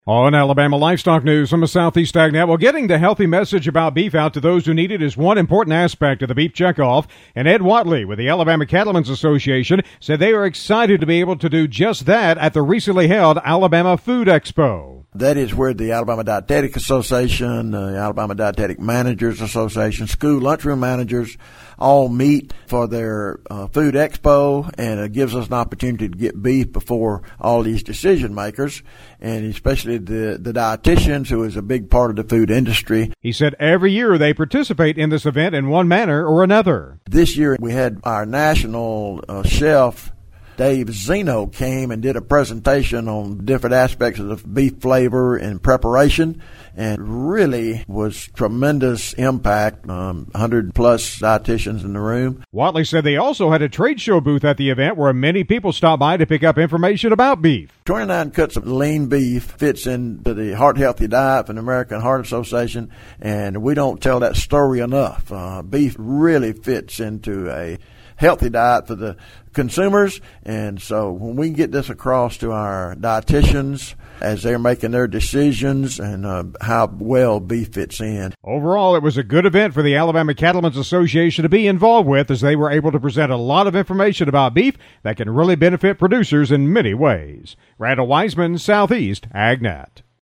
On Alabama Livestock News from the Southeast AgNet, well, getting the healthy message about beef out to those who need it is one important aspect of the beef checkoff, and Ed Watley with the Alabama Cattlemen's Association said they are excited to be able to do just that at the recently held Alabama Food Expo. That is where the Alabama Dietetic Association, the Alabama Dietetic Managers Association, school lunchroom managers all meet for their food expo, and it gives us an opportunity to get beef before all these decision makers, and especially the dietitians, who is a big part of the food industry. He said every year they participate in this event in one manner or another. This year we had our national chef, Dave Zeno, came and did a presentation on different aspects of the beef flavor and preparation, and really was tremendous impact. 100 plus dietitians in the room. Watley said they also had a trade show booth at the event where many people stopped by to pick up information about beef. 29 cuts of lean beef fits into the Heart Healthy Diet from the American Heart Association, and we don't tell that story enough. Beef really fits into a healthy diet for the consumers, and so when we get this across to our dietitians as they're making their decisions and how well beef fits in. Overall, it was a good event for the Alabama Cattlemen's Association to be involved with, as they were able to present a lot of information about beef that can really benefit producers in many ways. Randall Wiseman, Southeast AgNet.